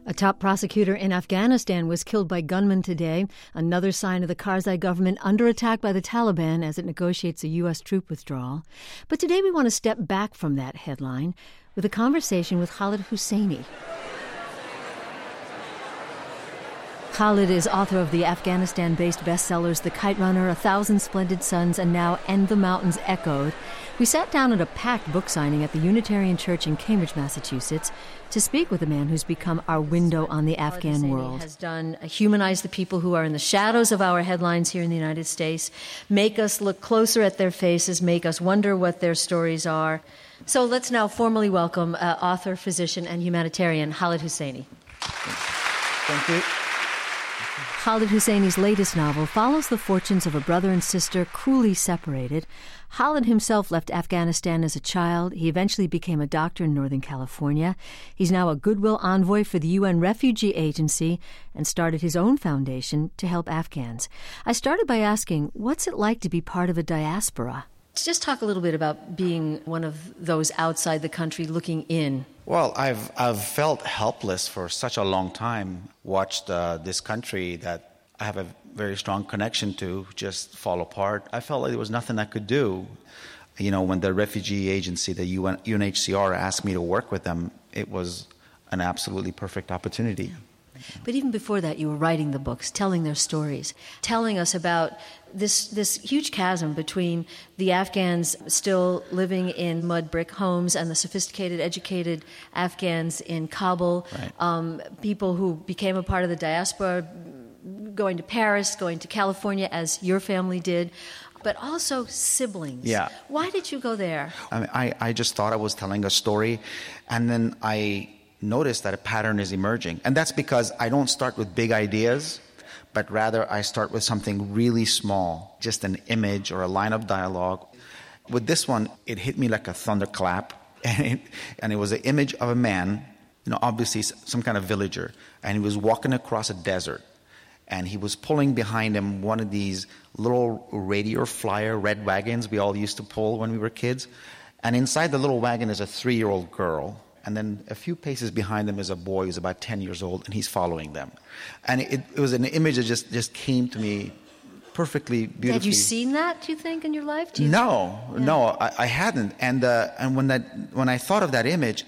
A top prosecutor in Afghanistan was killed by gunmen today, another sign of the Karzai government under attack by the Taliban as it negotiates a U.S. troop withdrawal. But today we want to step back from that headline with a conversation with Khalid Hosseini. Khalid is author of the Afghanistan-based bestsellers The Kite Runner, A Thousand Splendid Suns, and now And the Mountains Echoed. We sat down at a packed book signing at the Unitarian Church in Cambridge, Massachusetts, to speak with a man who's become our window on the Afghan world. Has done humanize the people who are in the shadows of our headlines here in the United States, make us look closer at their faces, make us wonder what their stories are. So let's now formally welcome author, physician, and humanitarian Khalid Hosseini. Thank you. Khalid Hosseini's latest novel follows the fortunes of a brother and sister cruelly separated. Khalid himself left Afghanistan as a child. He eventually became a doctor in Northern California. He's now a goodwill envoy for the UN Refugee Agency and started his own foundation to help Afghans. I started by asking, what's it like to be part of a diaspora? Just talk a little bit about being one of those outside the country looking in. Well, I've felt helpless for such a long time, watched this country that I have a very strong connection to just fall apart. I felt like there was nothing I could do. You know, when the refugee agency, the UNHCR, asked me to work with them, it was an absolutely perfect opportunity. But even before that, you were writing the books, telling their stories, telling us about this huge chasm between the Afghans still living in mud brick homes and the sophisticated, educated Afghans in Kabul, right. People who became a part of the diaspora, going to Paris, going to California, as your family did, but also siblings. Yeah. Why did you go there? I just thought I was telling a story, and then I notice that a pattern is emerging. And that's because I don't start with big ideas, but rather I start with something really small, just an image or a line of dialogue. With this one, it hit me like a thunderclap, and it was an image of a man, obviously some kind of villager, and he was walking across a desert, and he was pulling behind him one of these little radio flyer red wagons we all used to pull when we were kids. And inside the little wagon is a 3-year-old girl. And then a few paces behind them is a boy who's about 10 years old, and he's following them. And it was an image that just came to me perfectly beautifully. Had you seen that, do you think, in your life? No, I hadn't. And when I thought of that image,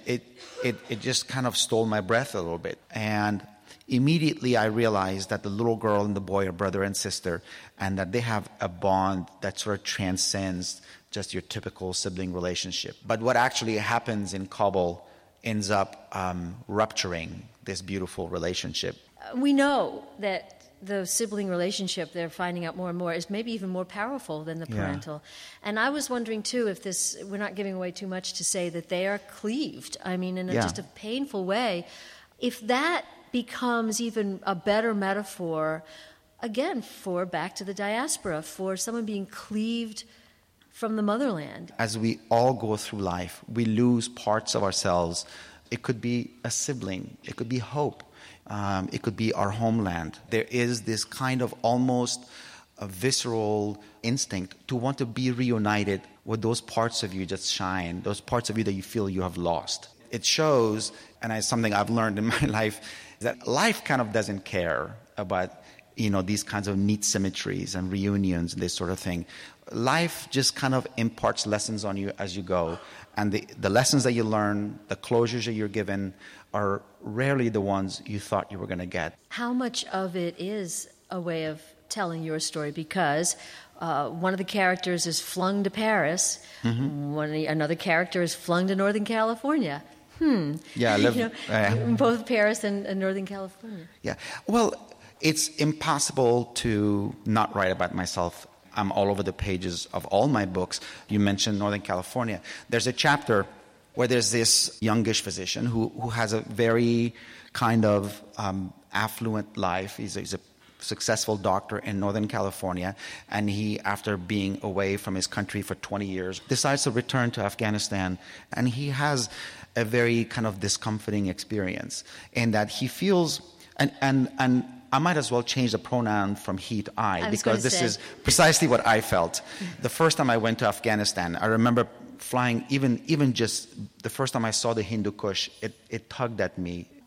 it just kind of stole my breath a little bit. And immediately I realized that the little girl and the boy are brother and sister, and that they have a bond that sort of transcends just your typical sibling relationship. But what actually happens in Kabul ends up rupturing this beautiful relationship. We know that the sibling relationship, they're finding out more and more, is maybe even more powerful than the parental. Yeah. And I was wondering, too, if we're not giving away too much to say that they are cleaved, in just a painful way. If that becomes even a better metaphor, again, for back to the diaspora, for someone being cleaved from the motherland. As we all go through life, we lose parts of ourselves. It could be a sibling. It could be hope. It could be our homeland. There is this kind of almost a visceral instinct to want to be reunited with those parts of you that shine, those parts of you that you feel you have lost. It shows, and it's something I've learned in my life, that life kind of doesn't care about these kinds of neat symmetries and reunions and this sort of thing. Life just kind of imparts lessons on you as you go. And the lessons that you learn, the closures that you're given, are rarely the ones you thought you were going to get. How much of it is a way of telling your story? Because one of the characters is flung to Paris. Mm-hmm. Another character is flung to Northern California. Yeah, I live both Paris and Northern California. Yeah. Well, it's impossible to not write about myself. I'm all over the pages of all my books. You mentioned Northern California. There's a chapter where there's this youngish physician who has a very kind of affluent life. He's a successful doctor in Northern California, and he, after being away from his country for 20 years, decides to return to Afghanistan, and he has a very kind of discomforting experience in that he feels, and I might as well change the pronoun from he to I because this is precisely what I felt. The first time I went to Afghanistan, I remember flying, even just the first time I saw the Hindu Kush, it tugged at me.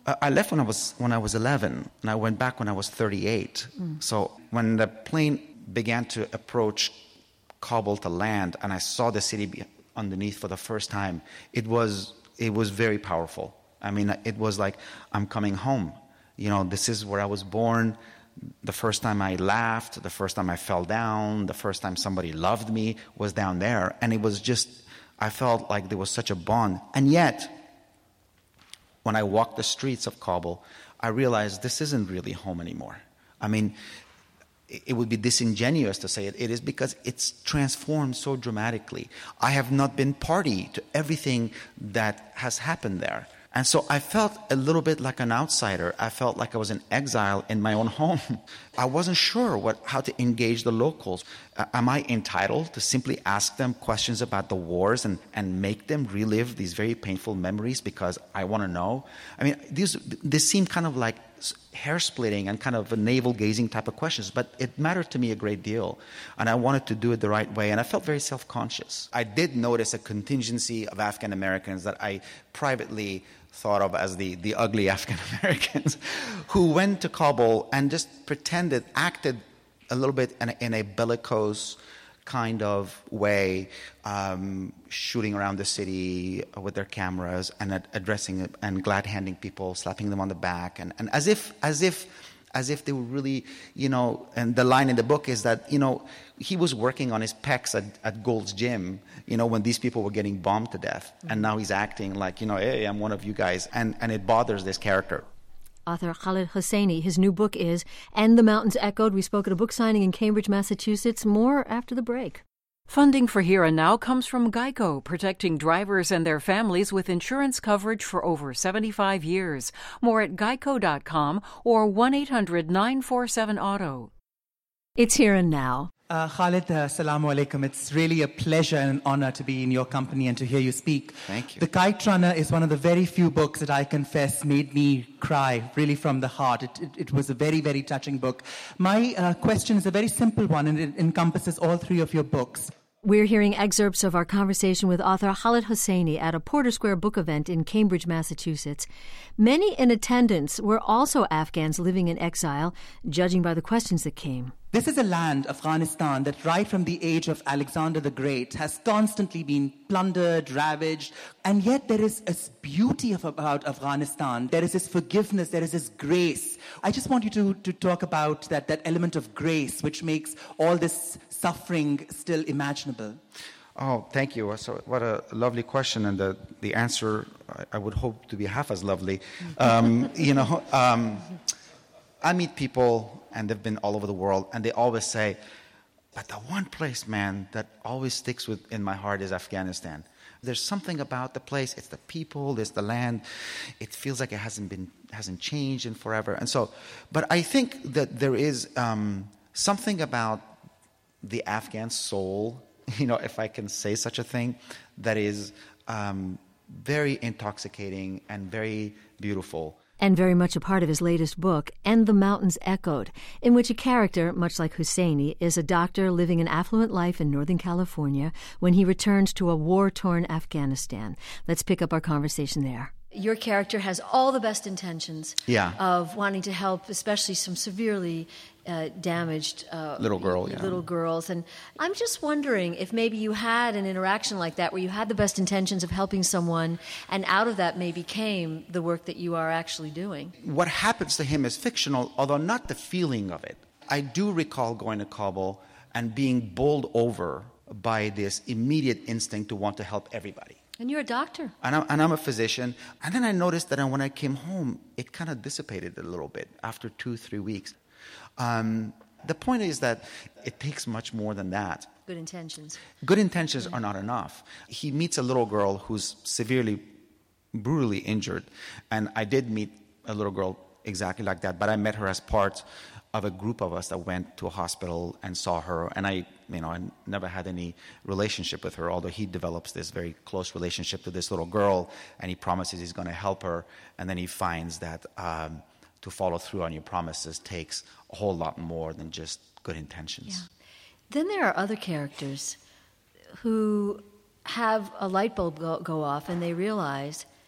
I left when I was 11, and I went back when I was 38. So when the plane began to approach Kabul to land, and I saw the city underneath for the first time, it was very powerful. I mean, it was like, I'm coming home. This is where I was born. The first time I laughed, the first time I fell down, the first time somebody loved me was down there. And it was just, I felt like there was such a bond. And yet, when I walked the streets of Kabul, I realized this isn't really home anymore. I mean, it would be disingenuous to say it is, because it's transformed so dramatically. I have not been party to everything that has happened there. And so I felt a little bit like an outsider. I felt like I was in exile in my own home. I wasn't sure how to engage the locals. Am I entitled to simply ask them questions about the wars and make them relive these very painful memories because I want to know? I mean, this seemed kind of like hair-splitting and kind of a navel-gazing type of questions, but it mattered to me a great deal, and I wanted to do it the right way, and I felt very self-conscious. I did notice a contingency of Afghan Americans that I privately thought of as the ugly Afghan Americans who went to Kabul and just acted a little bit in a bellicose kind of way, shooting around the city with their cameras and addressing it and glad-handing people, slapping them on the back, and as if they were really, and the line in the book is that, he was working on his pecs at Gold's Gym, when these people were getting bombed to death. And now he's acting like, hey, I'm one of you guys. And it bothers this character. Author Khaled Hosseini. His new book is And the Mountains Echoed. We spoke at a book signing in Cambridge, Massachusetts. More after the break. Funding for Here and Now comes from GEICO, protecting drivers and their families with insurance coverage for over 75 years. More at geico.com or 1-800-947-AUTO. It's Here and Now. Khaled, assalamu alaikum. It's really a pleasure and an honor to be in your company and to hear you speak. Thank you. The Kite Runner is one of the very few books that I confess made me cry, really from the heart. It was a very, very touching book. My question is a very simple one, and it encompasses all three of your books. We're hearing excerpts of our conversation with author Khaled Hosseini at a Porter Square book event in Cambridge, Massachusetts. Many in attendance were also Afghans living in exile, judging by the questions that came. This is a land, Afghanistan, that right from the age of Alexander the Great has constantly been plundered, ravaged, and yet there is this beauty about Afghanistan. There is this forgiveness, there is this grace. I just want you to talk about that element of grace which makes all this suffering still imaginable. Oh, thank you. So what a lovely question, and the answer I would hope to be half as lovely. I meet people, and they've been all over the world, and they always say, but the one place, man, that always sticks in my heart is Afghanistan. There's something about the place. It's the people, it's the land. It feels like it hasn't changed in forever. And so, but I think that there is something about the Afghan soul, if I can say such a thing, that is very intoxicating and very beautiful. And very much a part of his latest book, And the Mountains Echoed, in which a character, much like Hosseini, is a doctor living an affluent life in Northern California when he returns to a war-torn Afghanistan. Let's pick up our conversation there. Your character has all the best intentions of wanting to help, especially some severely damaged little girls. And I'm just wondering if maybe you had an interaction like that where you had the best intentions of helping someone, and out of that maybe came the work that you are actually doing. What happens to him is fictional, although not the feeling of it. I do recall going to Kabul and being bowled over by this immediate instinct to want to help everybody. And you're a doctor. And I'm a physician. And then I noticed that when I came home, it kind of dissipated a little bit after 2-3 weeks. The point is that it takes much more than that. Good intentions. Good intentions are not enough. He meets a little girl who's severely, brutally injured. And I did meet a little girl exactly like that, but I met her as part of a group of us that went to a hospital and saw her. And I never had any relationship with her, although he develops this very close relationship to this little girl, and he promises he's going to help her. And then he finds that to follow through on your promises takes a whole lot more than just good intentions. Yeah. Then there are other characters who have a light bulb go off, and they realize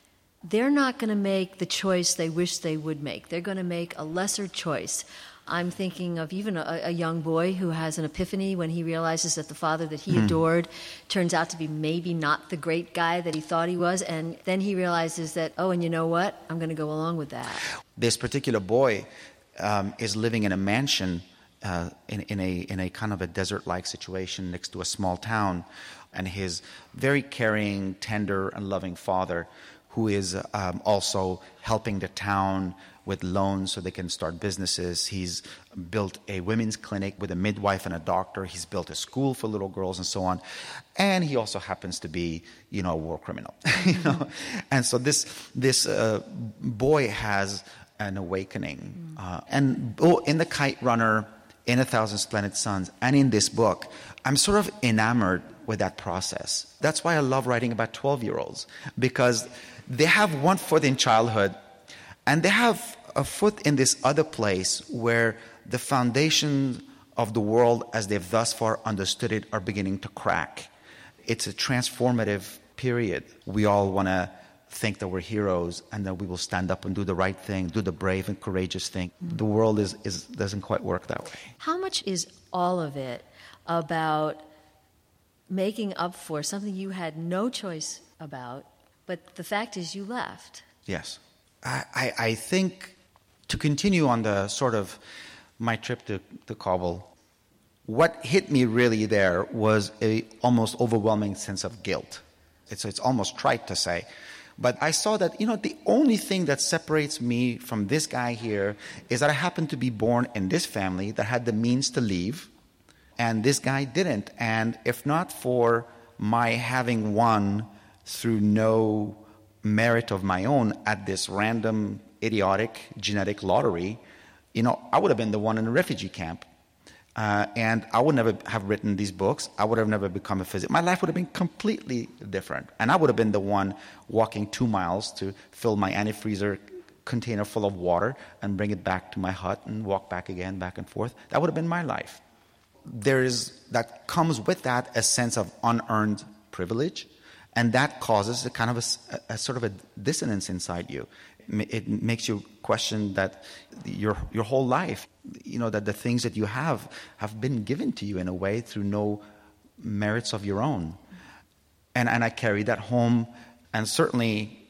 they're not going to make the choice they wish they would make. They're going to make a lesser choice. I'm thinking of even a young boy who has an epiphany when he realizes that the father that he adored turns out to be maybe not the great guy that he thought he was, and then he realizes that, oh, and you know what? I'm going to go along with that. This particular boy is living in a mansion in a kind of a desert-like situation next to a small town, and his very caring, tender, and loving father, who is also helping the town with loans so they can start businesses. He's built a women's clinic with a midwife and a doctor. He's built a school for little girls and so on. And he also happens to be, a war criminal. And so this boy has an awakening. In The Kite Runner, in 1,000 Splendid Suns, and in this book, I'm sort of enamored with that process. That's why I love writing about 12-year-olds, because they have one foot in childhood, and they have a foot in this other place where the foundations of the world as they've thus far understood it are beginning to crack. It's a transformative period. We all want to think that we're heroes and that we will stand up and do the right thing, do the brave and courageous thing. The world doesn't quite work that way. How much is all of it about making up for something you had no choice about, but the fact is you left? Yes. I think, to continue on the sort of my trip to Kabul, what hit me really there was a almost overwhelming sense of guilt. It's almost trite to say. But I saw that, the only thing that separates me from this guy here is that I happened to be born in this family that had the means to leave, and this guy didn't. And if not for my having won through no merit of my own at this random, idiotic genetic lottery, I would have been the one in a refugee camp. And I would never have written these books. I would have never become a physician. My life would have been completely different. And I would have been the one walking 2 miles to fill my antifreezer container full of water and bring it back to my hut and walk back again, back and forth. That would have been my life. That comes with that a sense of unearned privilege, and that causes a kind of a sort of a dissonance inside you. It makes you question that your whole life, that the things that you have been given to you in a way through no merits of your own. And I carry that home, and certainly,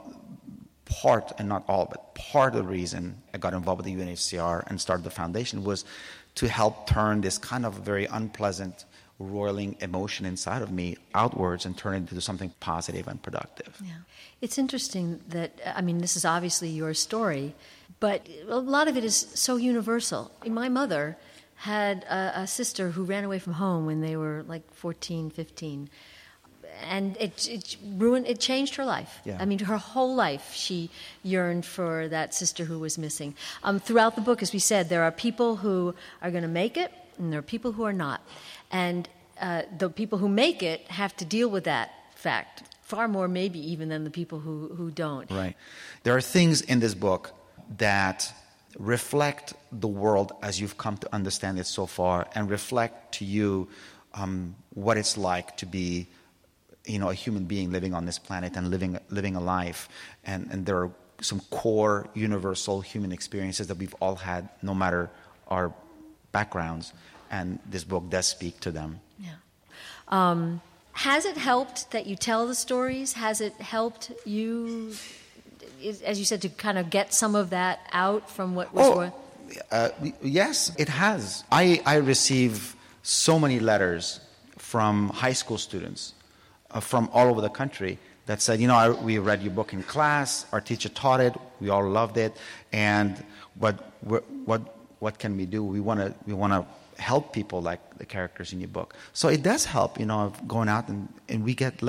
part, and not all, but part of the reason I got involved with the UNHCR and started the foundation was to help turn this kind of very unpleasant, roiling emotion inside of me outwards and turn it into something positive and productive. Yeah. It's interesting that, this is obviously your story, but a lot of it is so universal. My mother had a sister who ran away from home when they were like 14, 15. And it changed her life. Yeah. Her whole life she yearned for that sister who was missing. Throughout the book, as we said, there are people who are going to make it, and there are people who are not. And the people who make it have to deal with that fact, far more maybe even than the people who don't. Right. There are things in this book that reflect the world as you've come to understand it so far, and reflect to you what it's like to be a human being living on this planet and living a life. And there are some core universal human experiences that we've all had, no matter our backgrounds, and this book does speak to them. Yeah. Has it helped that you tell the stories? Has it helped you, as you said, to kind of get some of that out from what was going on? Yes, it has. I receive so many letters from high school students from all over the country that said, we read your book in class, our teacher taught it, we all loved it, and what can we do? We want to help people like the characters in your book. So it does help, of going out and we get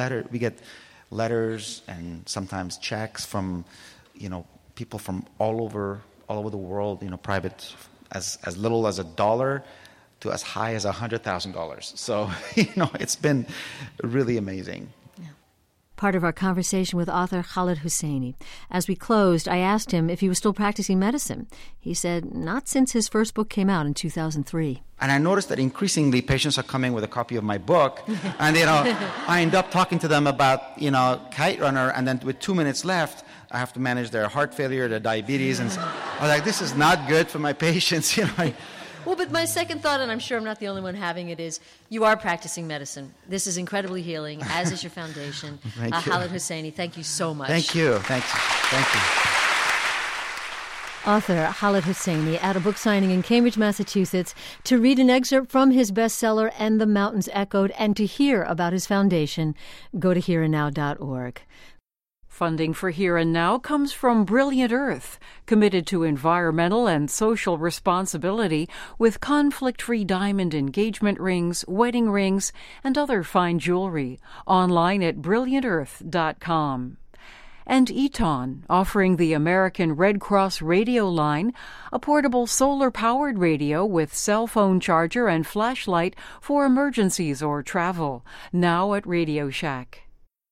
letters and sometimes checks from, people from all over the world, private, as little as $1 to as high as $100,000. So, it's been really amazing. Yeah. Part of our conversation with author Khaled Hosseini. As we closed, I asked him if he was still practicing medicine. He said not since his first book came out in 2003. And I noticed that increasingly patients are coming with a copy of my book, and I end up talking to them about Kite Runner, and then with 2 minutes left, I have to manage their heart failure, their diabetes, and I was like, this is not good for my patients. Well, but my second thought, and I'm sure I'm not the only one having it, is you are practicing medicine. This is incredibly healing, as is your foundation. Thank you. Khaled Hosseini, thank you so much. Thank you. Thank you. Author Khaled Hosseini at a book signing in Cambridge, Massachusetts, to read an excerpt from his bestseller, And the Mountains Echoed, and to hear about his foundation, go to hereandnow.org. Funding for Here and Now comes from Brilliant Earth, committed to environmental and social responsibility with conflict-free diamond engagement rings, wedding rings, and other fine jewelry. Online at brilliantearth.com. And Eton, offering the American Red Cross radio line, a portable solar-powered radio with cell phone charger and flashlight for emergencies or travel, now at Radio Shack.